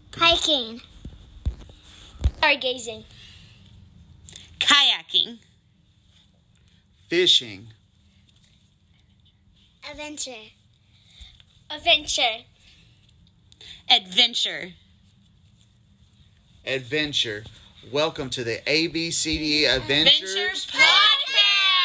Hiking. Stargazing. Kayaking. Fishing. Adventure. Adventure. Welcome to the ABCD Adventures Podcast.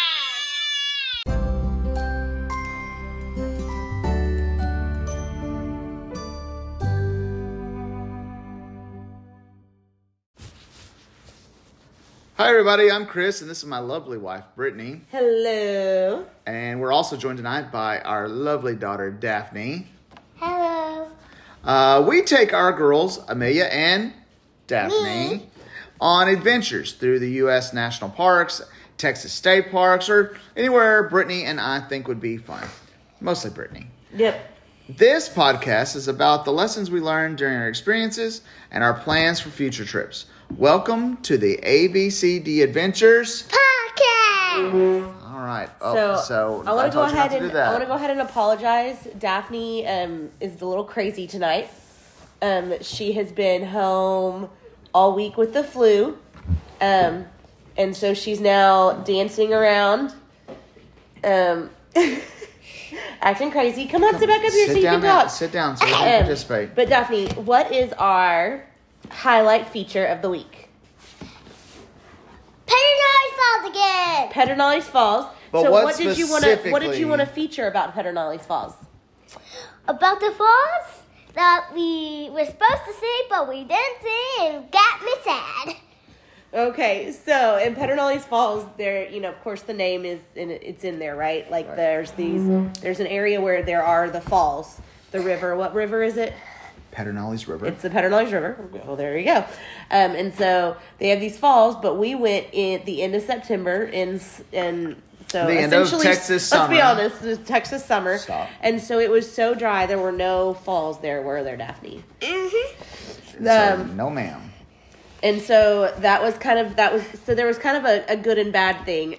Hi, everybody. I'm Chris, and this is my lovely wife, Brittany. Hello. And we're also joined tonight by our lovely daughter, Daphne. Hello. We take our girls, Amelia and Daphne, on adventures through the U.S. national parks, Texas state parks, or anywhere Brittany and I think would be fun. Mostly Brittany. Yep. This podcast is about the lessons we learned during our experiences and our plans for future trips. Welcome to the ABCD Adventures Podcast. All right. So I want to go ahead and apologize. Daphne is a little crazy tonight. She has been home all week with the flu, and so she's now dancing around, acting crazy. Come on, sit back up here so you can talk. Sit down so you can participate. But Daphne, what is our highlight feature of the week? Pedernales Falls again. Pedernales Falls. But so what what did you want to feature about Pedernales Falls? About the falls that we were supposed to see, but we didn't see, and got me sad. Okay, so in Pedernales Falls, there, of course, the name it's in there, right? Like Right. there's an area where there are the falls, the river. What river is it? Pedernales River. It's the Pedernales River. Well, there you go. And so they have these falls, but we went in the end of September, and so The end of essentially, Texas summer. Let's be honest, it's Texas summer. Stop. And so it was so dry, there were no falls there, were there, Daphne? Mm-hmm. No, ma'am. And so there was kind of a good and bad thing.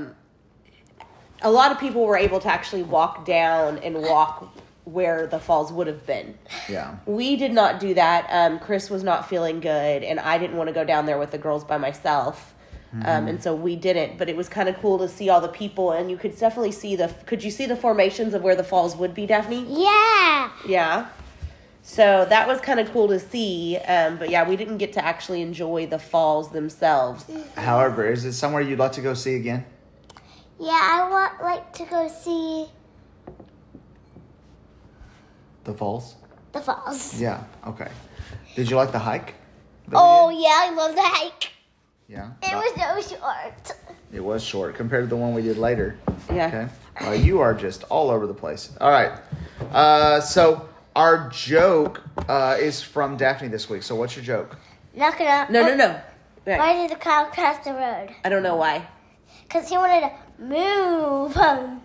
A lot of people were able to actually walk down and walk where the falls would have been. Yeah. We did not do that. Chris was not feeling good, and I didn't want to go down there with the girls by myself. And so we didn't, but it was kind of cool to see all the people, and you could definitely see could you see the formations of where the falls would be, Daphne? Yeah. Yeah. So that was kind of cool to see, but yeah, we didn't get to actually enjoy the falls themselves. However, is it somewhere you'd like to go see again? Yeah, I like to go see The falls? the falls. Yeah. Okay. Did you like the hike? Oh, yeah, I love the hike. Yeah. It was so short. It was short compared to the one we did later. Yeah. Okay. Well, you are just all over the place. All right. So our joke is from Daphne this week. So what's your joke? Knock it up. No. Right. Why did the cow cross the road? I don't know why. Because he wanted to move.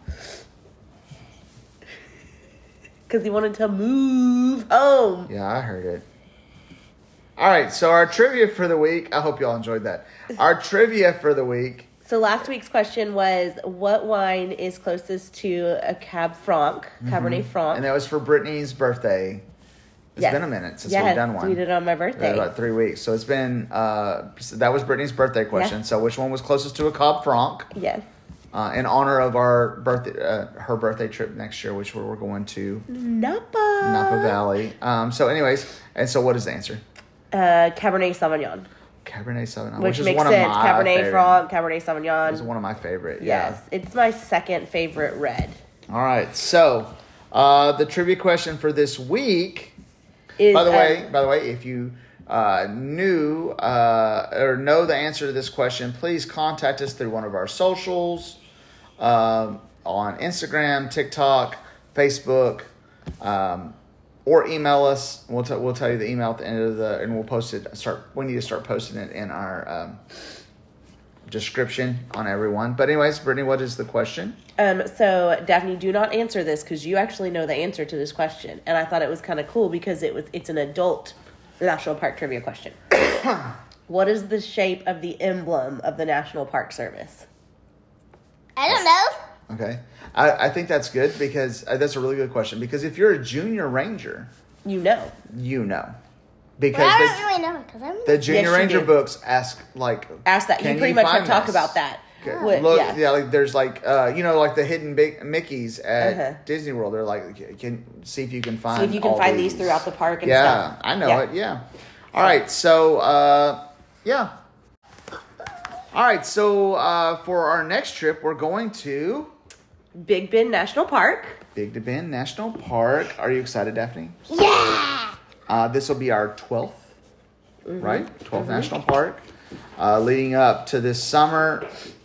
Because he wanted to move home. Yeah, I heard it. All right. So our trivia for the week. I hope you all enjoyed that. Our trivia for the week. So last week's question was, what wine is closest to a Cab Franc, Cabernet Franc? And that was for Brittany's birthday. It's Yes. been a minute since we've done one. We did it on my birthday. About 3 weeks. So it's been, that was Brittany's birthday question. Yeah. So which one was closest to a Cab Franc? Yes. In honor of our birthday, her birthday trip next year, which we're going to Napa Valley. So anyways, and so what is the answer? Cabernet Sauvignon. Cabernet Sauvignon. Which is makes one sense. Of my Cabernet favorite. Franc, Cabernet Sauvignon. It's one of my favorite. Yes. It's my second favorite red. All right. So the trivia question for this week. Is, By the way, if you knew or know the answer to this question, please contact us through one of our socials on Instagram, TikTok, Facebook, or email us. We'll tell you the email at the end of and we'll post it. We need to start posting it in our description on everyone. But anyways, Brittany, what is the question? So Daphne, do not answer this because you actually know the answer to this question, and I thought it was kind of cool because it's an adult National Park trivia question. What is the shape of the emblem of the National Park Service? I don't know. Okay. I think that's good because that's a really good question. Because if you're a junior ranger, You know. you know. Because I don't really know because I'm the Junior Yes, you Ranger do. books ask that. can You pretty much find have talked this? about that. Okay. What- Look, yeah. like there's like like the hidden big Mickeys at Disney World. They're like, can see if you can find. See if you can all find these throughout the park and Yeah, stuff. I know it. Yeah. All right. So yeah. All right. So for our next trip, we're going to Big Bend National Park. Big Bend National Park. Are you excited, Daphne? Yeah. This will be our 12th, right? 12th National Park. Leading up to this summer.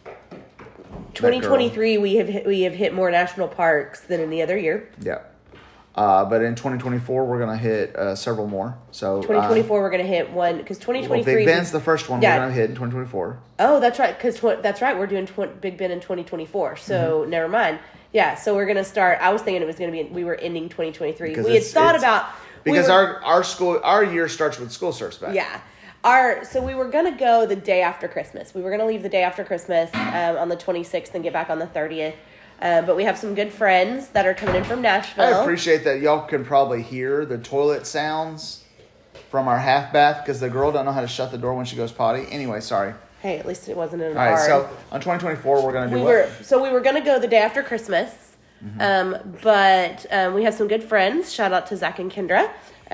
2023, we have hit more national parks than any other year. Yeah. But in 2024, we're going to hit several more. So 2024, we're going to hit one because 2023. Big Bend's the first one Yeah. we're going to hit in 2024. Oh, that's right. Because that's right. We're doing Big Bend in 2024. So never mind. Yeah. So we're going to start. I was thinking it was going to be. We were ending 2023. Because we had thought about because our year starts with school starts back. Yeah. So we were going to go the day after Christmas. We were going to leave the day after Christmas on the 26th and get back on the 30th. But we have some good friends that are coming in from Nashville. I appreciate that y'all can probably hear the toilet sounds from our half bath because the girl don't know how to shut the door when she goes potty. Anyway, sorry. Hey, at least it wasn't in All right, hard. so on 2024, we're going to do what? We were going to go the day after Christmas. But we have some good friends. Shout out to Zach and Kendra.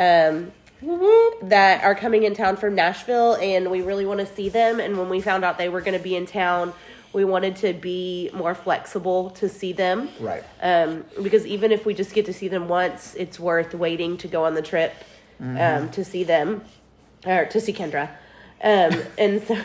That are coming in town from Nashville, and we really want to see them. And when we found out they were going to be in town, we wanted to be more flexible to see them. Right. Because even if we just get to see them once, it's worth waiting to go on the trip to see them, or to see Kendra. And so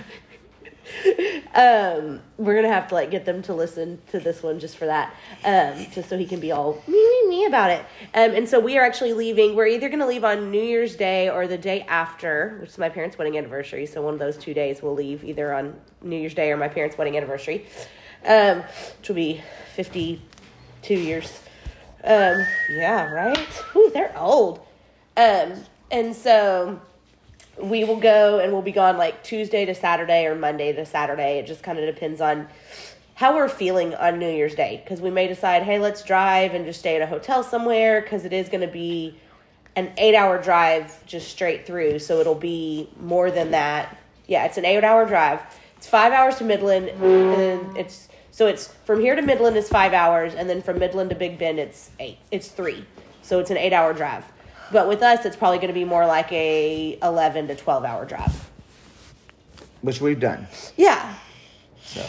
we're going to have to get them to listen to this one just for that, just so he can be all me about it. And so we are actually leaving. We're either going to leave on New Year's Day or the day after, which is my parents' wedding anniversary. So one of those 2 days we'll leave either on New Year's Day or my parents' wedding anniversary, which will be 52 years. Yeah, right? Whew, they're old. And so we will go and we'll be gone Tuesday to Saturday or Monday to Saturday. It just kind of depends on how we're feeling on New Year's Day. Because we may decide, hey, let's drive and just stay at a hotel somewhere. Because it is going to be an 8-hour drive just straight through. So it'll be more than that. Yeah, it's an 8-hour drive. It's 5 hours to Midland. And it's from here to Midland is 5 hours. And then from Midland to Big Bend, it's 3. So it's an 8-hour drive. But with us, it's probably going to be more like a 11 to 12-hour drive. Which we've done. Yeah. So,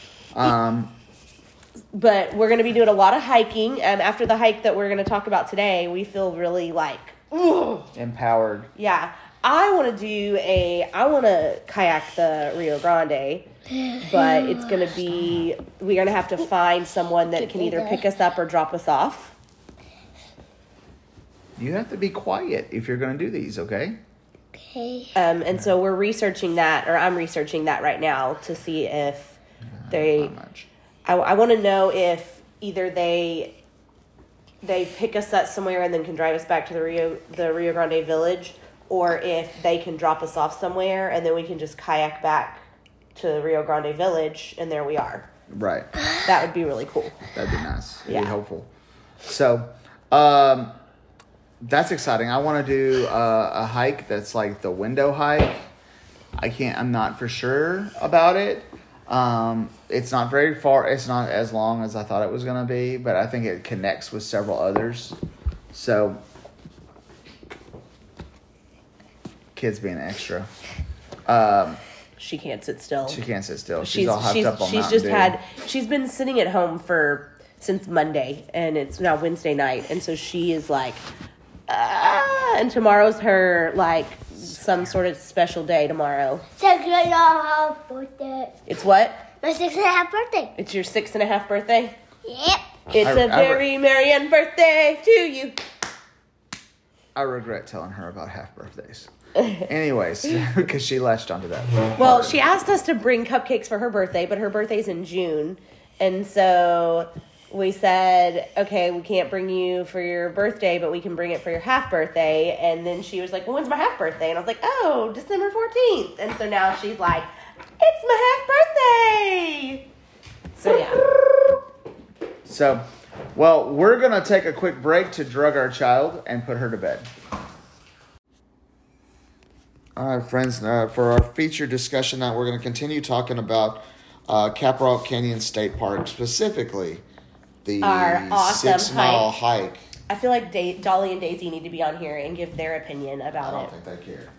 but we're going to be doing a lot of hiking. And after the hike that we're going to talk about today, we feel really empowered. Yeah. I want to kayak the Rio Grande. But it's going to be, we're going to have to find someone that can either pick us up or drop us off. You have to be quiet if you're going to do these, okay? Okay. And so we're researching that, or I'm researching that right now to see if they. Not much. I want to know if either they pick us up somewhere and then can drive us back to the Rio Grande Village, or if they can drop us off somewhere and then we can just kayak back to the Rio Grande Village and there we are. Right. That would be really cool. That'd be nice. It'd Yeah. be helpful. So, that's exciting. I want to do a hike that's like the window hike. I'm not for sure about it. It's not very far. It's not as long as I thought it was going to be, but I think it connects with several others. So, kids being extra. She can't sit still. She can't sit still. She's all hyped up on Mountain Dew. She's been sitting at home since Monday, and it's now Wednesday night, and so she is and tomorrow's her some sort of special day tomorrow. Birthday. It's what? My 6.5 birthday. It's your 6.5 birthday? Yep. It's a very merry birthday to you. I regret telling her about half birthdays. Anyways, because she latched onto that. Well, she asked us to bring cupcakes for her birthday, but her birthday's in June. And so we said, okay, we can't bring you for your birthday, but we can bring it for your half birthday. And then she was like, well, when's my half birthday? And I was like, oh, December 14th. And so now she's like, it's my half birthday. So, yeah. So, well, we're going to take a quick break to drug our child and put her to bed. All right, friends. For our feature discussion night, we're going to continue talking about Caprock Canyon State Park, specifically our awesome 6 mile hike. I feel like Dolly and Daisy need to be on here and give their opinion about it. I don't think they care.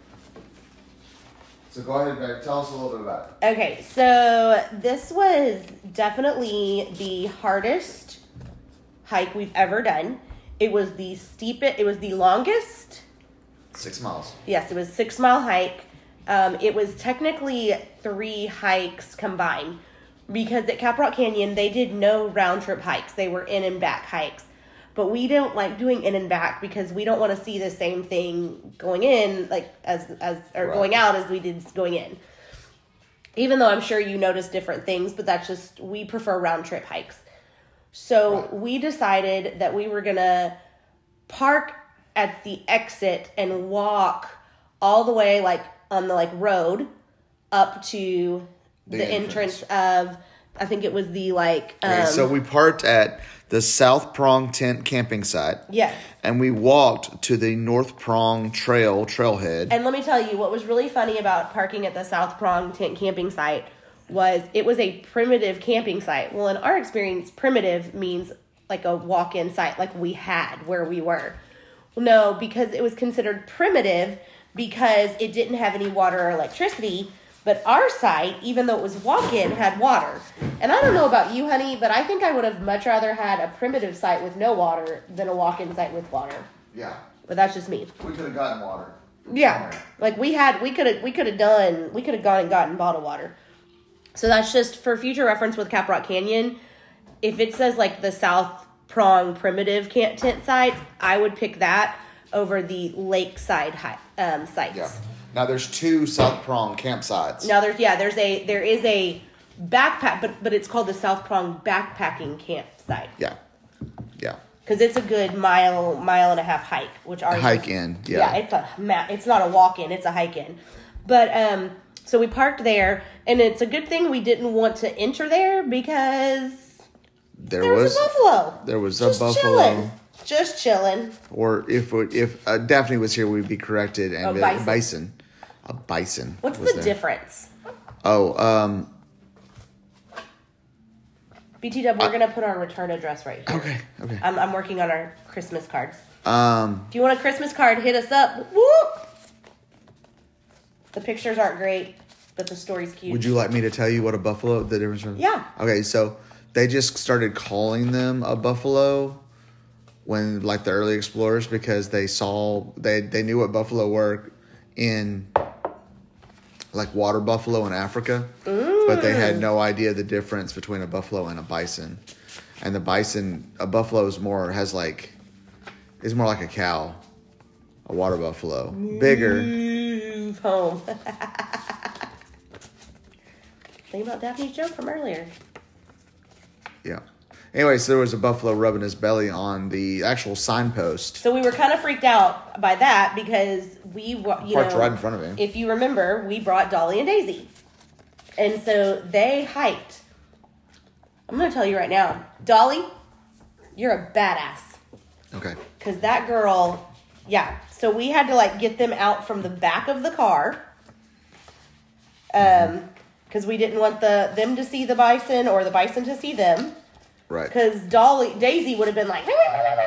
So go ahead, babe. Tell us a little bit about it. Okay, so this was definitely the hardest hike we've ever done. It was the steepest. It was the longest. 6 miles. Yes, it was 6 mile hike. It was technically 3 hikes combined because at Caprock Canyon they did no round trip hikes. They were in and back hikes. But we don't like doing in and back because we don't want to see the same thing going in going out as we did going in. Even though I'm sure you notice different things, but that's just, we prefer round trip hikes. So we decided that we were going to park at the exit and walk all the way on the road up to the entrance of, I think it was the so we parked at the South Prong Tent camping site. Yes. And we walked to the North Prong trailhead. And let me tell you, what was really funny about parking at the South Prong Tent camping site was it was a primitive camping site. Well, in our experience, primitive means like a walk-in site like we had where we were. No, because it was considered primitive because it didn't have any water or electricity. But our site, even though it was walk-in, had water. And I don't know about you, honey, but I think I would have much rather had a primitive site with no water than a walk-in site with water. Yeah. But that's just me. We could have gotten water. Yeah. Like we could have gone and gotten bottled water. So that's just for future reference with Caprock Canyon. If it says the South Prong primitive tent sites, I would pick that over the lakeside sites. Yeah. Now there's 2 South Prong campsites. Now there is a backpack, but it's called the South Prong backpacking campsite. Yeah. Because it's a good mile and a half hike, which ours hike in. Yeah. Yeah, it's not a walk in, it's a hike in. But so we parked there, and it's a good thing we didn't want to enter there because there was a buffalo. There was a buffalo. Just chilling. Or if Daphne was here, we'd be corrected. And bison. A bison. What's the difference? Oh, BT Dub, we're gonna put our return address right here. Okay. I'm working on our Christmas cards. If you want a Christmas card, hit us up. Whoop! The pictures aren't great, but the story's cute. Would you like me to tell you what a buffalo? The difference from? Yeah. Okay, so they just started calling them a buffalo when the early explorers because they knew what buffalo were in water buffalo in Africa, but they had no idea the difference between a buffalo and a bison. And a buffalo is more like a cow, a water buffalo, bigger. Move home. Think about Daphne's joke from earlier. Yeah. Anyway, so there was a buffalo rubbing his belly on the actual signpost. So we were kind of freaked out by that because parked right in front of him. If you remember, we brought Dolly and Daisy. And so they hiked. I'm going to tell you right now, Dolly, you're a badass. Okay. Because that girl, yeah. So we had to get them out from the back of the car. Because we didn't want them to see the bison or the bison to see them. Right. Because Daisy would have been like,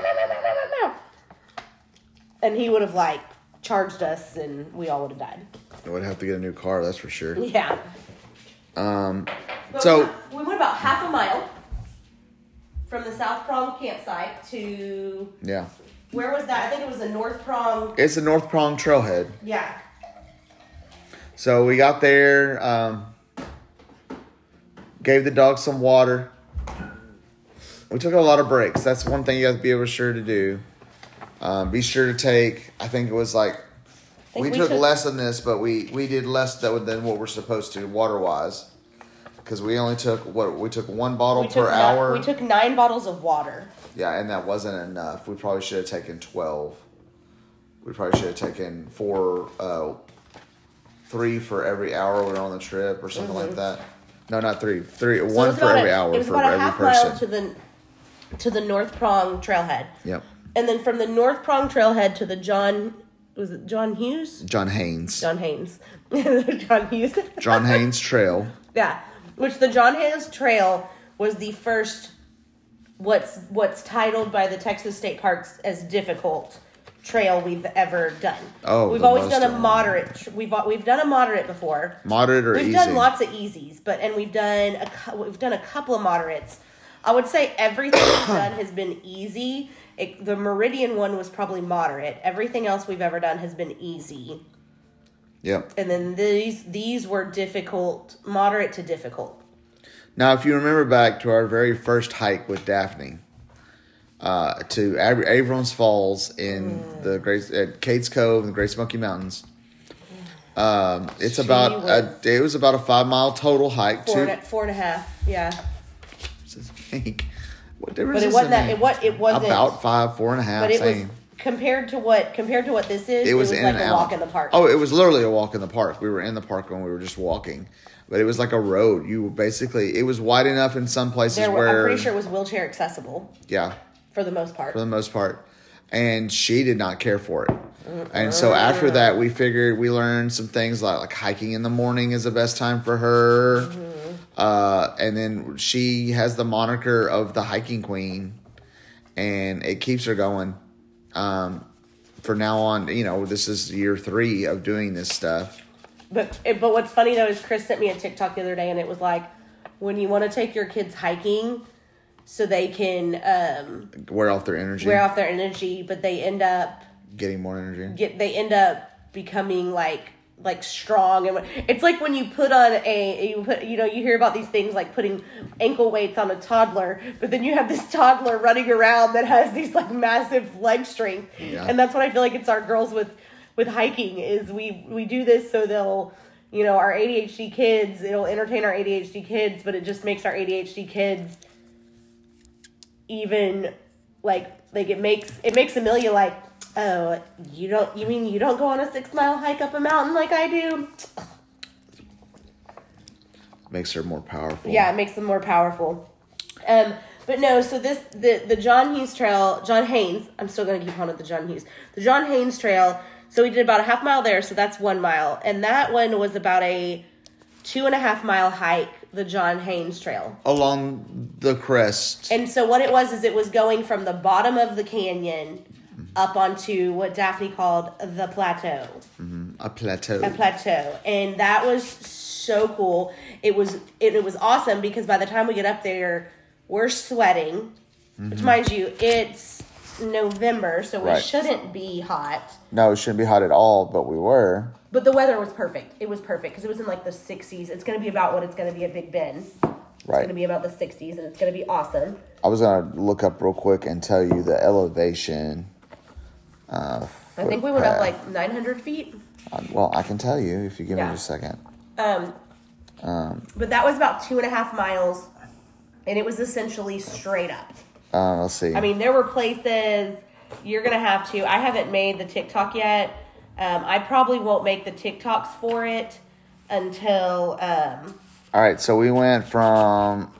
and he would have charged us, and we all would have died. I would have to get a new car, that's for sure. Yeah. So we went about half a mile from the South Prong campsite to where was that? I think it was the North Prong. It's the North Prong trailhead. Yeah. So we got there, gave the dog some water. We took a lot of breaks. That's one thing you have to be sure to do. Be sure to take, I think it was we took less than this, but we did less than what we're supposed to water-wise. Because we only took, we took 1 bottle per hour. We took 9 bottles of water. Yeah, and that wasn't enough. We probably should have taken 12. We probably should have taken 3 for every hour we were on the trip or something like that. No, not 3. 1 for every hour for every person. It was about a half mile to the North Prong trailhead. Yep. And then from the North Prong trailhead to the John Was it John Hughes? John Haynes. John Haynes. John Hughes. John Haynes Trail. Yeah. Which the John Haynes Trail was the first, what's titled by the Texas State Parks as difficult trail we've ever done. Oh, we've always done a moderate. We've done a moderate before. Moderate or easy? We've done lots of easies, and we've done a couple of moderates. I would say everything we've done has been easy. The Meridian one was probably moderate. Everything else we've ever done has been easy. Yep. And then these were difficult, moderate to difficult. Now, if you remember back to our very first hike with Daphne, to Abrams Falls in at Cades Cove in the Great Smoky Mountains, it was about a 5 mile total hike. 4.5, yeah. What difference? But it wasn't that. It wasn't about 4.5. But it was compared to what this is. It was in like and a out. walk in the park. Oh, it was literally a walk in the park. We were in the park when we were just walking, but it was like a road. It was wide enough in some places where I'm pretty sure it was wheelchair accessible. Yeah, for the most part. And she did not care for it. And so after that, we learned some things like hiking in the morning is the best time for her. And then she has the moniker of the hiking queen, and it keeps her going. For now on, this is year 3 of doing this stuff. But what's funny though is Chris sent me a TikTok the other day, and it was like, when you want to take your kids hiking, so they can wear off their energy, but they end up getting more energy. They end up becoming like strong, and it's like when you put on you hear about these things like putting ankle weights on a toddler, but then you have this toddler running around that has these like massive leg strength, and that's what I feel like it's our girls with hiking is we do this so they'll our ADHD kids, it'll entertain our ADHD kids, but it just makes our ADHD kids even it makes Amelia like, oh, you don't go on a 6-mile hike up a mountain like I do? Makes her more powerful. Yeah, it makes them more powerful. But no, so the John Haynes, I'm still going to keep calling it the John Hughes. The John Haynes Trail, so we did about a half mile there, so that's 1 mile. And that one was about a 2.5 mile hike, the John Haynes Trail. Along the crest. And so what it was going from the bottom of the canyon up onto what Daphne called the plateau. Mm-hmm. A plateau. And that was so cool. It was awesome because by the time we get up there, we're sweating. Mm-hmm. Which, mind you, it's November, so we shouldn't be hot. No, it shouldn't be hot at all, but we were. But the weather was perfect. It was perfect because it was in like the 60s. It's going to be about what it's going to be at Big Bend. It's going to be about the 60s, and it's going to be awesome. I was going to look up real quick and tell you the elevation. I think we went up like 900 feet. Well, I can tell you if you give me just a second. But that was about 2.5 miles, and it was essentially straight up. Let's see. I mean, there were places you're going to have to. I haven't made the TikTok yet. I probably won't make the TikToks for it until... All right, so we went from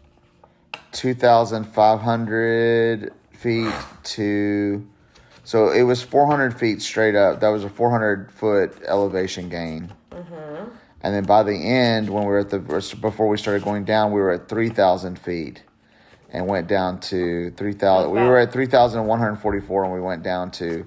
2,500 feet to... So it was 400 feet straight up. That was a 400-foot elevation gain. Mm-hmm. And then by the end, when we were before we started going down, we were at 3,000 feet. And went down to 3,000. We were at 3,144, and we went down to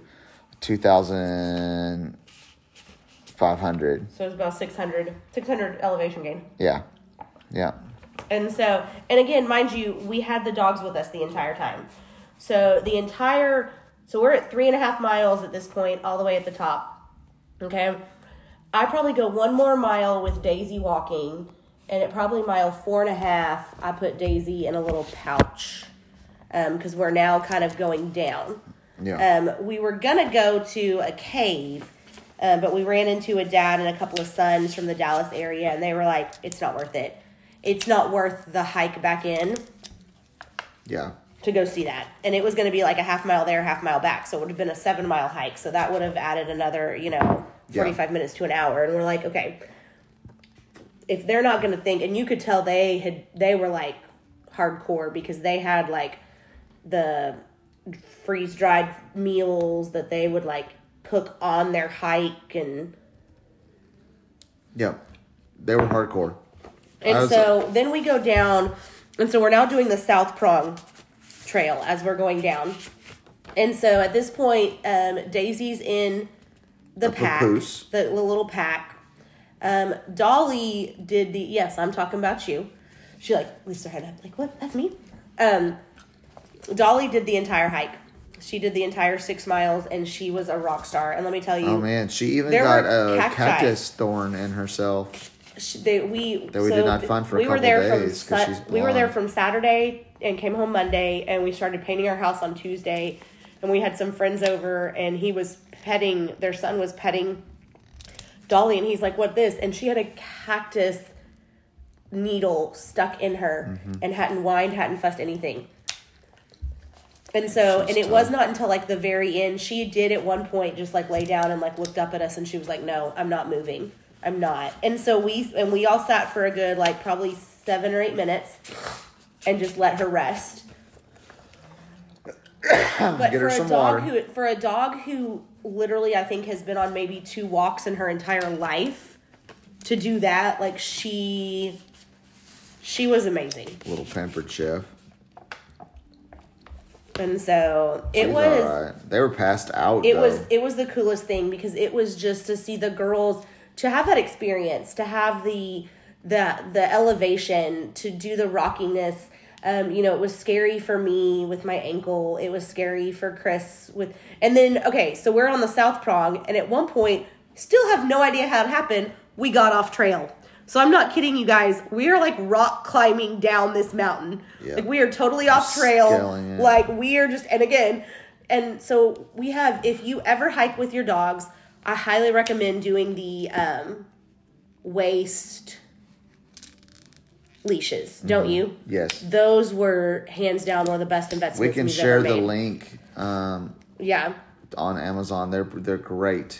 2,500. So it was about 600 elevation gain. Yeah. And again, mind you, we had the dogs with us the entire time. So we're at 3.5 miles at this point, all the way at the top. Okay. I probably go 1 more mile with Daisy walking. And at probably mile 4.5, I put Daisy in a little pouch because we're now kind of going down. Yeah. We were going to go to a cave, but we ran into a dad and a couple of sons from the Dallas area, and they were like, it's not worth it. It's not worth the hike back in. Yeah. To go see that. And it was going to be like a half mile there, half mile back. So it would have been a 7-mile hike. So that would have added another, 45 minutes to an hour. And we're like, okay. If they're not going to think, and you could tell they were like hardcore because they had like the freeze-dried meals that they would like cook on their hike and. Yep, they were hardcore. And so then we go down, and so we're now doing the South Prong Trail as we're going down. And so at this point, Daisy's in the pack, the little pack. Dolly did the, yes, I'm talking about you. She like lifts her head up, like, what? That's me? Dolly did the entire hike. She did the entire 6 miles, and she was a rock star. And let me tell you. Oh, man. She even got a cactus thorn in herself. We did not find for a couple days because she's blonde. We were there from Saturday and came home Monday, and we started painting our house on Tuesday. And we had some friends over, and their son was petting Dolly, and he's like, what this? And she had a cactus needle stuck in her and hadn't whined, hadn't fussed anything. And so, and it was not until like the very end, she did at one point just like lay down and like looked up at us, and she was like, no, I'm not moving. I'm not. And so we all sat for a good like probably 7 or 8 minutes and just let her rest. But for a dog who literally I think has been on maybe 2 walks in her entire life, to do that, like she was amazing. Little pampered chef. And so it was. All right. They were passed out. It was the coolest thing because it was just to see the girls, to have that experience, to have the elevation, to do the rockiness. It was scary for me with my ankle. It was scary for Chris and then, okay, so we're on the South Prong, and at one point, still have no idea how it happened, we got off trail. So I'm not kidding you guys. We are like rock climbing down this mountain. Yep. Like we are totally off trail. Like we are just, and so we have, if you ever hike with your dogs, I highly recommend doing the waist leashes, don't you? Yes. Those were hands down one of the best investments we can share the link. Yeah. On Amazon, they're great.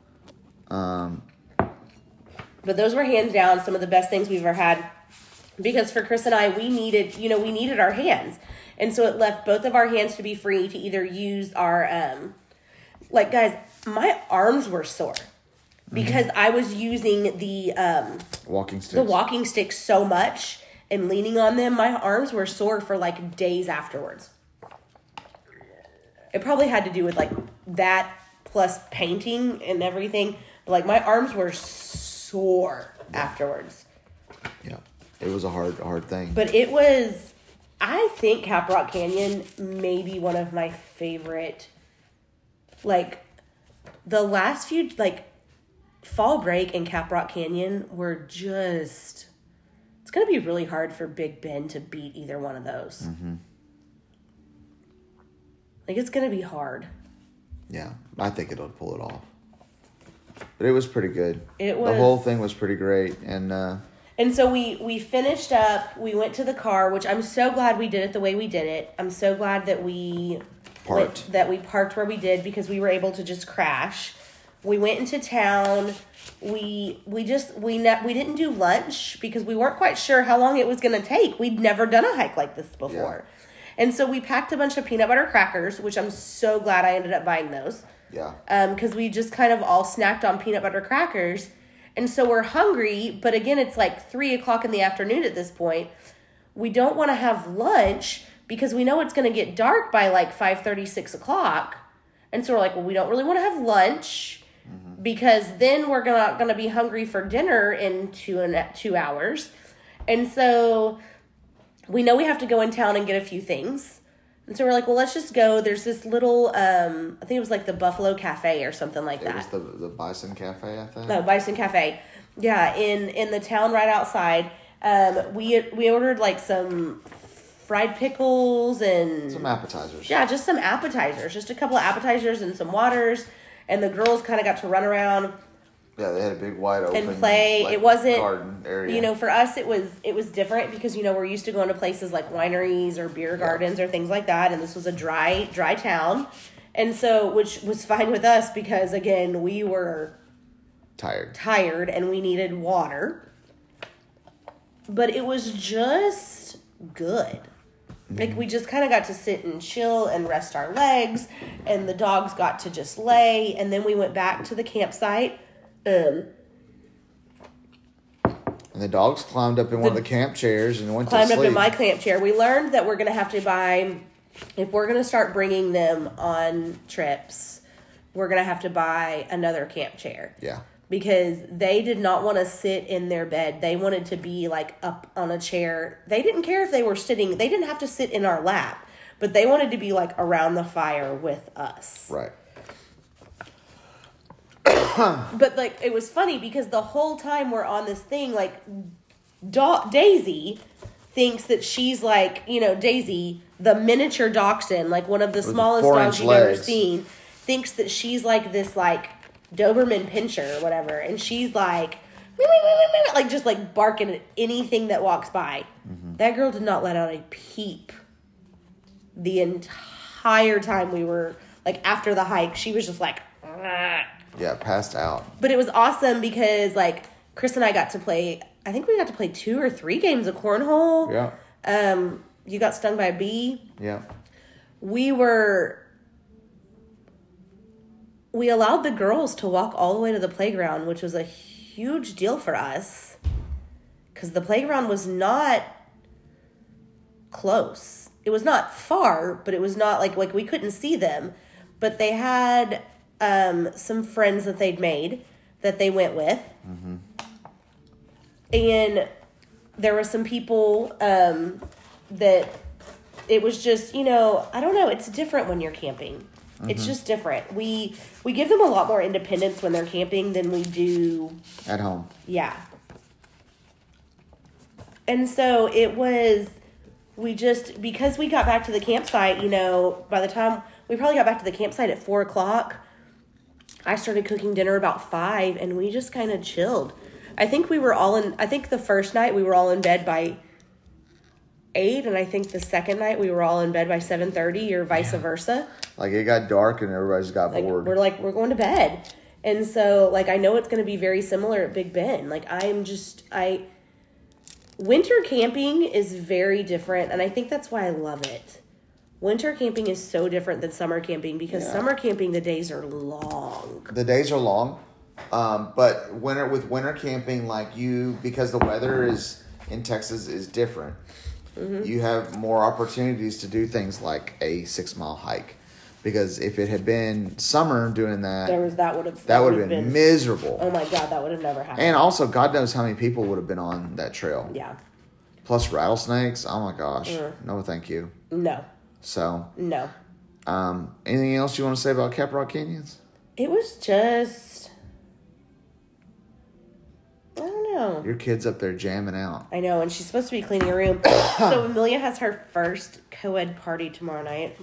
But those were hands down some of the best things we've ever had, because for Chris and I, we needed our hands, and so it left both of our hands to be free to either use our guys, my arms were sore because I was using the walking sticks so much and leaning on them. My arms were sore for like days afterwards. It probably had to do with like that plus painting and everything. But like my arms were sore afterwards. Yeah, it was a hard thing. But it was, I think Caprock Canyon may be one of my favorite, like the last few, like Fall Break and Caprock Canyon were just, it's going to be really hard for Big Ben to beat either one of those. Mm-hmm. Like it's going to be hard. Yeah, I think it'll pull it off. But it was pretty good. It was. The whole thing was pretty great. And so we finished up. We went to the car, which I'm so glad we did it the way we did it. I'm so glad that we parked where we did, because we were able to just crash. We went into town. We didn't do lunch because we weren't quite sure how long it was going to take. We'd never done a hike like this before. Yeah. And so we packed a bunch of peanut butter crackers, which I'm so glad I ended up buying those. Yeah. Because we just kind of all snacked on peanut butter crackers. And so we're hungry, but again, it's like 3:00 in the afternoon at this point. We don't want to have lunch because we know it's going to get dark by like 5:30, 6:00. And so we're like, well, we don't really want to have lunch because then we're going to be hungry for dinner in 2 hours. And so we know we have to go in town and get a few things. And so we're like, well, let's just go. There's this little, I think it was like the Buffalo Cafe or something like that. It was the Bison Cafe, I think. No, Bison Cafe. Yeah, in the town right outside. We ordered like some fried pickles and some appetizers. Yeah, just some appetizers. Just a couple of appetizers and some waters. And the girls kind of got to run around. Yeah, they had a big wide open and play. Like, it wasn't garden area. For us it was different because we're used to going to places like wineries or beer gardens or things like that, and this was a dry town, and so which was fine with us because again we were tired and we needed water, but it was just good. Like, we just kind of got to sit and chill and rest our legs, and the dogs got to just lay, and then we went back to the campsite. And the dogs climbed up in one of the camp chairs and went to sleep. Climbed up in my camp chair. We learned that we're going to have to buy, if we're going to start bringing them on trips, we're going to have to buy another camp chair. Yeah. Because they did not want to sit in their bed. They wanted to be, like, up on a chair. They didn't care if they were sitting. They didn't have to sit in our lap. But they wanted to be, like, around the fire with us. Right. But, like, it was funny because the whole time we're on this thing, like, Daisy thinks that she's, like, you know, Daisy, the miniature dachshund, like, one of the smallest dogs you've ever seen, thinks that she's, like, this, like, Doberman Pinscher or whatever, and she's like, like, just like barking at anything that walks by. Mm-hmm. That girl did not let out a peep the entire time we were, like, after the hike. She was just like, yeah, passed out. But it was awesome because, like, Chris and I got to play, I think we got to play 2 or 3 games of cornhole. Yeah. You got stung by a bee. Yeah. We allowed the girls to walk all the way to the playground, which was a huge deal for us. Because the playground was not close. It was not far, but it was not like we couldn't see them. But they had some friends that they'd made that they went with. Mm-hmm. And there were some people that it was just, you know, I don't know. It's different when you're camping. Mm-hmm. It's just different. We give them a lot more independence when they're camping than we do at home. Yeah. And so it was, because we got back to the campsite, you know, by the time we probably got back to the campsite at 4:00, I started cooking dinner about 5, and we just kind of chilled. I think the first night we were all in bed by 8, and I think the second night we were all in bed by 7:30 or vice versa. Like, it got dark and everybody's got bored. We're going to bed. And so, like, I know it's going to be very similar at Big Bend. Like, winter camping is very different, and I think that's why I love it. Winter camping is so different than summer camping because summer camping, the days are long. The days are long, but winter camping, because the weather in Texas is different, mm-hmm. you have more opportunities to do things like a 6-mile hike. Because if it had been summer doing that, that would have been miserable. Oh my God, that would have never happened. And also, God knows how many people would have been on that trail. Yeah. Plus rattlesnakes. Oh my gosh. No, thank you. No. So. No. Anything else you want to say about Caprock Canyons? It was just, I don't know. Your kid's up there jamming out. I know, and she's supposed to be cleaning her room. So Amelia has her first co-ed party tomorrow night.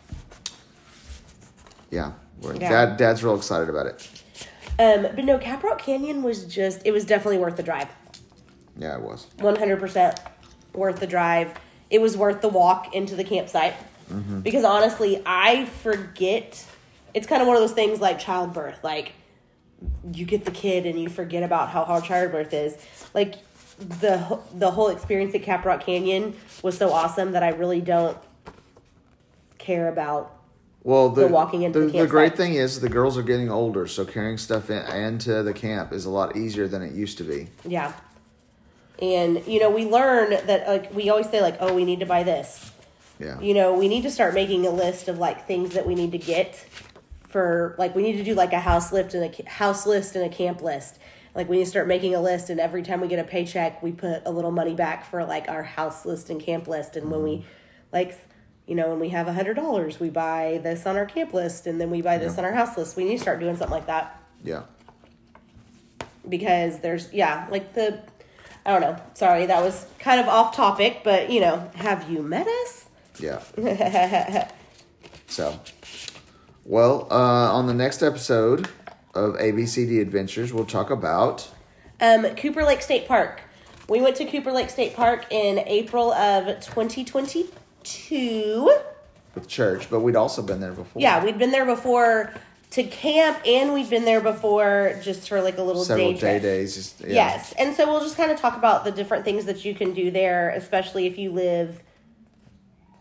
Yeah. Dad's real excited about it. But no, Caprock Canyon was it was definitely worth the drive. Yeah, it was. 100% worth the drive. It was worth the walk into the campsite. Mm-hmm. Because honestly, I forget. It's kind of one of those things like childbirth. Like, you get the kid and you forget about how hard childbirth is. Like, the whole experience at Caprock Canyon was so awesome that I really don't care about the walking into the campsite. The great thing is the girls are getting older, so carrying stuff into the camp is a lot easier than it used to be. Yeah. And, you know, we learn that, like, we always say, like, oh, we need to buy this. Yeah. You know, we need to start making a list of, like, things that we need to get for, like, we need to do, like, a house list and a camp list. Like, we need to start making a list, and every time we get a paycheck, we put a little money back for, like, our house list and camp list. And when we, like, you know, when we have $100, we buy this on our camp list, and then we buy this on our house list. We need to start doing something like that. Yeah. Because there's, I don't know. Sorry, that was kind of off topic, but, you know, have you met us? Yeah. So, well, on the next episode of ABCD Adventures, we'll talk about Cooper Lake State Park. We went to Cooper Lake State Park in April of 2022. With church, but we'd also been there before. Yeah, we'd been there before to camp, and we've been there before just for like a little several day trip. Days. Yeah. Yes, and so we'll just kind of talk about the different things that you can do there, especially if you live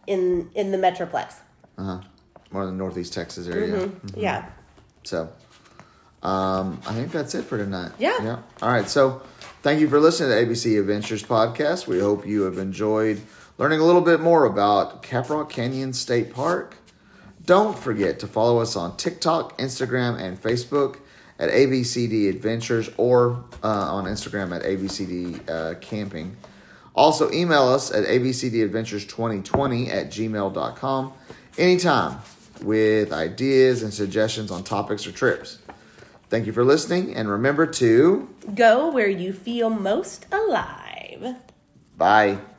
in the Metroplex. More in the Northeast Texas area. Mm-hmm. Yeah. So, I think that's it for tonight. Yeah. All right. So, thank you for listening to the ABC Adventures podcast. We hope you have enjoyed learning a little bit more about Caprock Canyon State Park. Don't forget to follow us on TikTok, Instagram, and Facebook at ABCD Adventures or on Instagram at ABCD Camping. Also, email us at abcdadventures2020@gmail.com anytime with ideas and suggestions on topics or trips. Thank you for listening, and remember to go where you feel most alive. Bye.